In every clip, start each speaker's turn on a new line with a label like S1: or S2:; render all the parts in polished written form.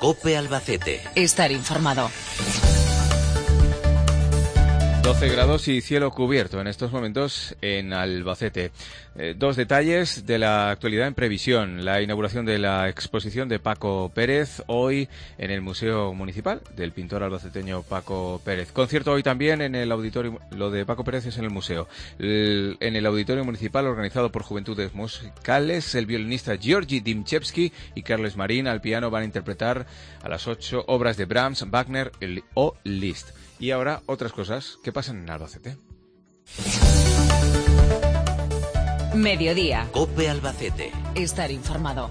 S1: COPE Albacete.
S2: Estar informado.
S3: 12 grados y cielo cubierto en estos momentos en Albacete. Dos detalles de la actualidad en previsión. La inauguración de la exposición de Paco Pérez hoy en el Museo Municipal del pintor albaceteño Paco Pérez. Concierto hoy también en el auditorio, lo de Paco Pérez es en el museo. En el auditorio municipal organizado por Juventudes Musicales, el violinista Georgi Dimchevsky y Carles Marín al piano van a interpretar a las 8 obras de Brahms, Wagner o Liszt. Y ahora otras cosas que pasan en Albacete.
S2: Mediodía.
S1: COPE Albacete.
S2: Estar informado.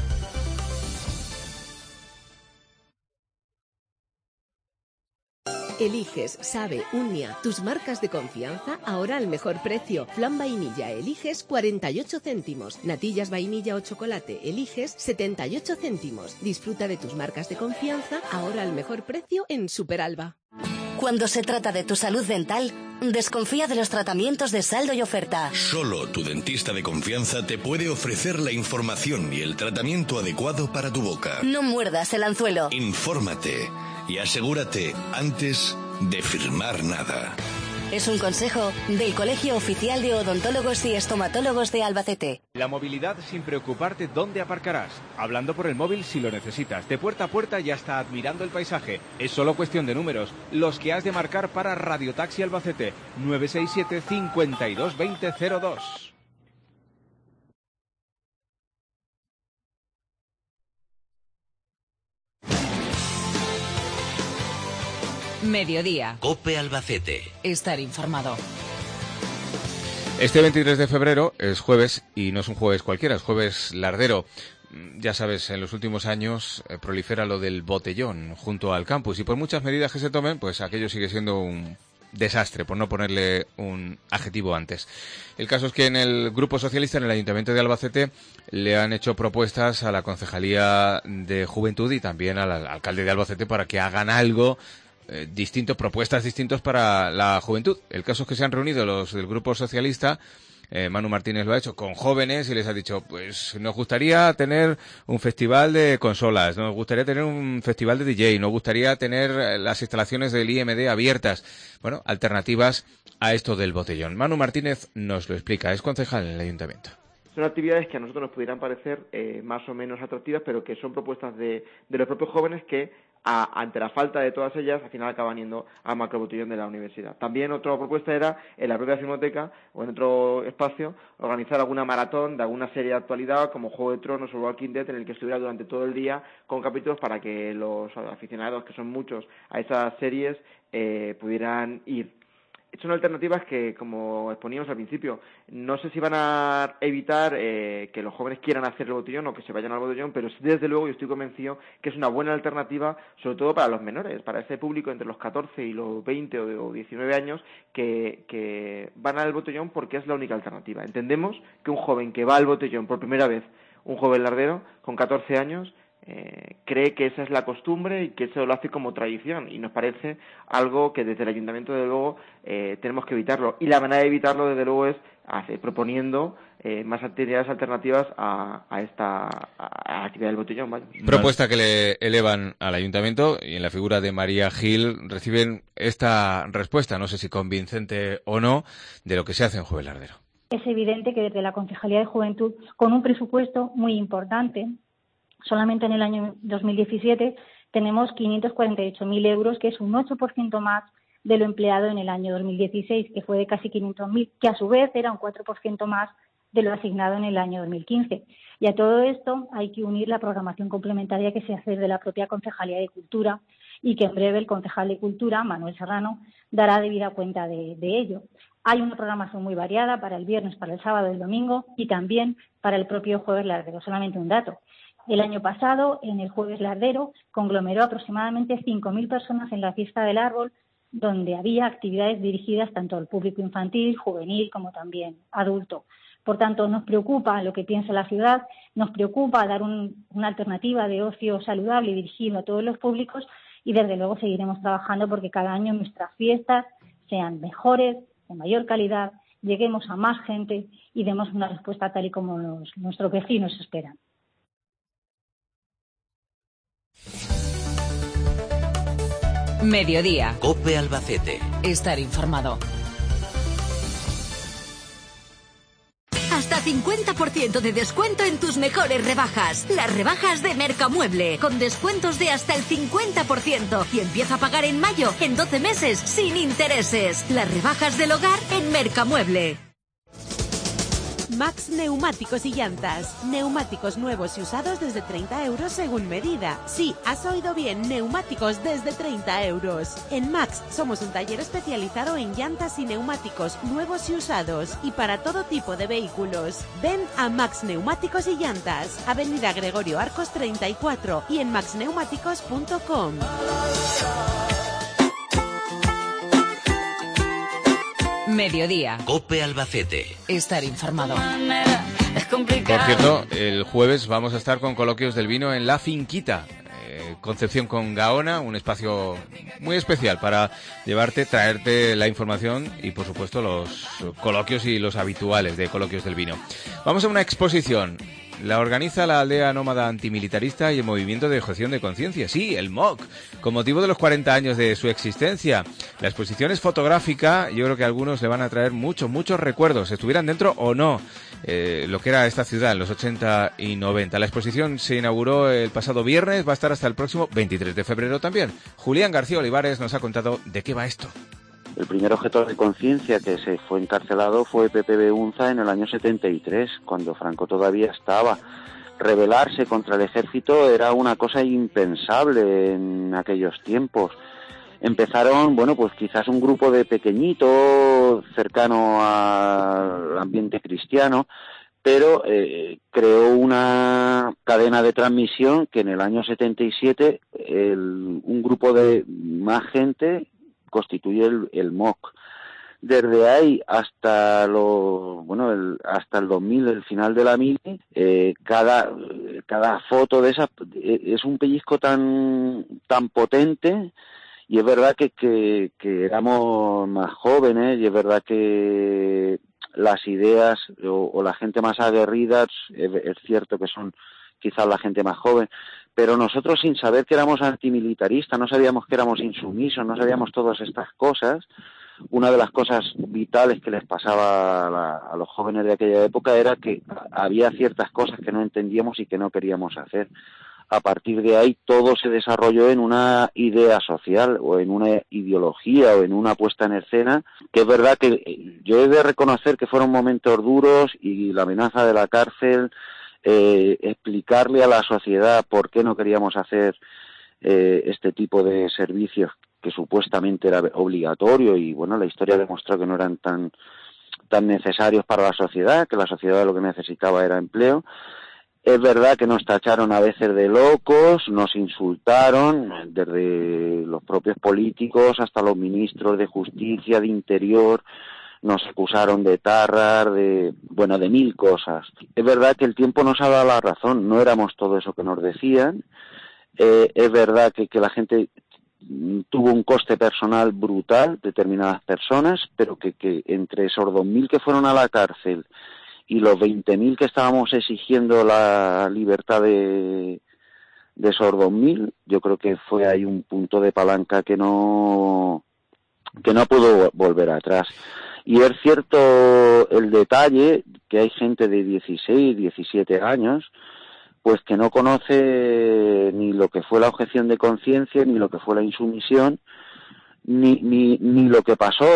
S4: Eliges, Sabe, Unia, tus marcas de confianza, ahora al mejor precio. Flan vainilla, eliges 48 céntimos. Natillas vainilla o chocolate, eliges 78 céntimos. Disfruta de tus marcas de confianza, ahora al mejor precio en Superalba.
S5: Cuando se trata de tu salud dental, desconfía de los tratamientos de saldo y oferta.
S6: Solo tu dentista de confianza te puede ofrecer la información y el tratamiento adecuado para tu boca.
S5: No muerdas el anzuelo.
S6: Infórmate y asegúrate antes de firmar nada.
S5: Es un consejo del Colegio Oficial de Odontólogos y Estomatólogos de Albacete.
S7: La movilidad sin preocuparte dónde aparcarás. Hablando por el móvil si lo necesitas. De puerta a puerta y hasta admirando el paisaje. Es solo cuestión de números. Los que has de marcar para Radiotaxi Albacete. 967 52 2002.
S2: Mediodía.
S1: COPE Albacete.
S2: Estar informado.
S3: Este 23 de febrero es jueves y no es un jueves cualquiera, es jueves lardero. Ya sabes, en los últimos años prolifera lo del botellón junto al campus y por muchas medidas que se tomen, pues aquello sigue siendo un desastre, por no ponerle un adjetivo antes. El caso es que en el Grupo Socialista, en el Ayuntamiento de Albacete, le han hecho propuestas a la Concejalía de Juventud y también al alcalde de Albacete para que hagan algo propuestas distintas para la juventud. El caso es que se han reunido los del Grupo Socialista, Manu Martínez lo ha hecho con jóvenes y les ha dicho, pues nos gustaría tener un festival de consolas, nos gustaría tener un festival de DJ, nos gustaría tener las instalaciones del IMD abiertas. Bueno, alternativas a esto del botellón. Manu Martínez nos lo explica, es concejal en el Ayuntamiento.
S8: Son actividades que a nosotros nos pudieran parecer más o menos atractivas, pero que son propuestas de los propios jóvenes que ante la falta de todas ellas, al final acaban yendo al macrobotellón de la universidad. También otra propuesta era, en la propia filmoteca o en otro espacio, organizar alguna maratón de alguna serie de actualidad, como Juego de Tronos o Walking Dead, en el que estuviera durante todo el día con capítulos para que los aficionados, que son muchos, a esas series, pudieran ir. Son alternativas que, como exponíamos al principio, no sé si van a evitar que los jóvenes quieran hacer el botellón o que se vayan al botellón, pero sí, desde luego, yo estoy convencido que es una buena alternativa, sobre todo para los menores, para ese público entre los 14 y los 20 o 19 años que van al botellón porque es la única alternativa. Entendemos que un joven que va al botellón por primera vez, un joven lardero con 14 años, cree que esa es la costumbre y que eso lo hace como tradición y nos parece algo que desde el ayuntamiento desde luego tenemos que evitarlo y la manera de evitarlo desde luego es proponiendo más actividades alternativas a la actividad del botellón. Vaya.
S3: Propuesta que le elevan al ayuntamiento y en la figura de María Gil reciben esta respuesta, no sé si convincente o no, de lo que se hace en Jueves Lardero.
S9: Es evidente que desde la Concejalía de Juventud, con un presupuesto muy importante, solamente en el año 2017 tenemos 548.000 euros, que es un 8% más de lo empleado en el año 2016, que fue de casi 500.000, que a su vez era un 4% más de lo asignado en el año 2015. Y a todo esto hay que unir la programación complementaria que se hace de la propia Concejalía de Cultura y que en breve el concejal de Cultura, Manuel Serrano, dará debida cuenta de ello. Hay una programación muy variada para el viernes, para el sábado, el domingo y también para el propio Jueves Lardero. Solamente un dato. El año pasado, en el Jueves Lardero, conglomeró aproximadamente 5.000 personas en la fiesta del árbol, donde había actividades dirigidas tanto al público infantil, juvenil, como también adulto. Por tanto, nos preocupa lo que piensa la ciudad, nos preocupa dar una alternativa de ocio saludable y dirigido a todos los públicos y, desde luego, seguiremos trabajando porque cada año nuestras fiestas sean mejores, de mayor calidad, lleguemos a más gente y demos una respuesta tal y como nuestros vecinos esperan.
S2: Mediodía.
S1: COPE Albacete.
S2: Estar informado.
S5: Hasta 50% de descuento en tus mejores rebajas. Las rebajas de Mercamueble, con descuentos de hasta el 50%. Y empieza a pagar en mayo, en 12 meses, sin intereses. Las rebajas del hogar en Mercamueble.
S10: Max Neumáticos y Llantas. Neumáticos nuevos y usados desde 30 euros según medida. Sí, has oído bien, neumáticos desde 30 euros. En Max somos un taller especializado en llantas y neumáticos nuevos y usados y para todo tipo de vehículos. Ven a Max Neumáticos y Llantas, Avenida Gregorio Arcos 34 y en maxneumáticos.com.
S2: Mediodía.
S1: COPE Albacete.
S2: Estar informado.
S3: Por cierto, el jueves vamos a estar con Coloquios del Vino en La Finquita, Concepción con Gaona, un espacio muy especial para traerte la información y, por supuesto, los coloquios y los habituales de Coloquios del Vino. Vamos a una exposición. La organiza la Aldea Nómada Antimilitarista y el Movimiento de Objeción de Conciencia, sí, el MOC, con motivo de los 40 años de su existencia. La exposición es fotográfica, yo creo que a algunos le van a traer muchos recuerdos, estuvieran dentro o no, lo que era esta ciudad en los 80 y 90. La exposición se inauguró el pasado viernes, va a estar hasta el próximo 23 de febrero también. Julián García Olivares nos ha contado de qué va esto.
S11: El primer objetor de conciencia que se fue encarcelado fue Pepe Beunza en el año 73, cuando Franco todavía estaba. Rebelarse contra el ejército era una cosa impensable en aquellos tiempos. Empezaron, pues quizás un grupo de pequeñitos cercano al ambiente cristiano, pero creó una cadena de transmisión que en el año 77 un grupo de más gente constituye el MOC. Desde ahí hasta hasta el 2000, el final de la mili, cada foto de esa es un pellizco tan potente, y es verdad que éramos más jóvenes, y es verdad que las ideas o la gente más aguerrida es cierto que son quizás la gente más joven, pero nosotros, sin saber que éramos antimilitaristas, no sabíamos que éramos insumisos, no sabíamos todas estas cosas. Una de las cosas vitales que les pasaba a los jóvenes de aquella época era que había ciertas cosas que no entendíamos y que no queríamos hacer. A partir de ahí todo se desarrolló en una idea social o en una ideología o en una puesta en escena, que es verdad que yo he de reconocer que fueron momentos duros, y la amenaza de la cárcel, explicarle a la sociedad por qué no queríamos hacer este tipo de servicios que supuestamente era obligatorio, y la historia demostró que no eran tan necesarios para la sociedad, que la sociedad lo que necesitaba era empleo. Es verdad que nos tacharon a veces de locos, nos insultaron, desde los propios políticos hasta los ministros de Justicia, de Interior. Nos acusaron de tarras, de mil cosas. Es verdad que el tiempo nos ha dado la razón, no éramos todo eso que nos decían. Es verdad que la gente tuvo un coste personal brutal, determinadas personas, pero que entre esos 2.000 que fueron a la cárcel y los 20.000 que estábamos exigiendo la libertad de esos 2.000, yo creo que fue ahí un punto de palanca que no pudo volver atrás. Y es cierto el detalle que hay gente de 16, 17 años, pues que no conoce ni lo que fue la objeción de conciencia, ni lo que fue la insumisión, ni lo que pasó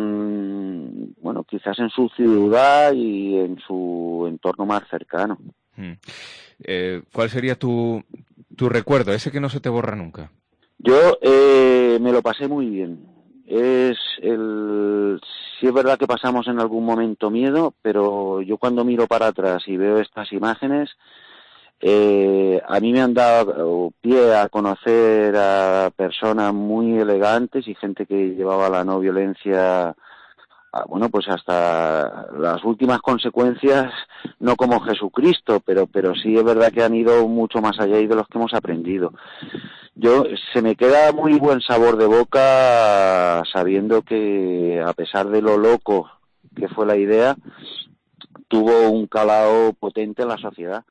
S11: quizás en su ciudad y en su entorno más cercano.
S3: ¿Cuál sería tu recuerdo, ese que no se te borra nunca?
S11: Yo me lo pasé muy bien. Sí es verdad que pasamos en algún momento miedo, pero yo cuando miro para atrás y veo estas imágenes, a mí me han dado pie a conocer a personas muy elegantes y gente que llevaba la no violencia, pues hasta las últimas consecuencias, no como Jesucristo, pero sí es verdad que han ido mucho más allá y de los que hemos aprendido. Se me queda muy buen sabor de boca sabiendo que, a pesar de lo loco que fue la idea, tuvo un calado potente en la sociedad.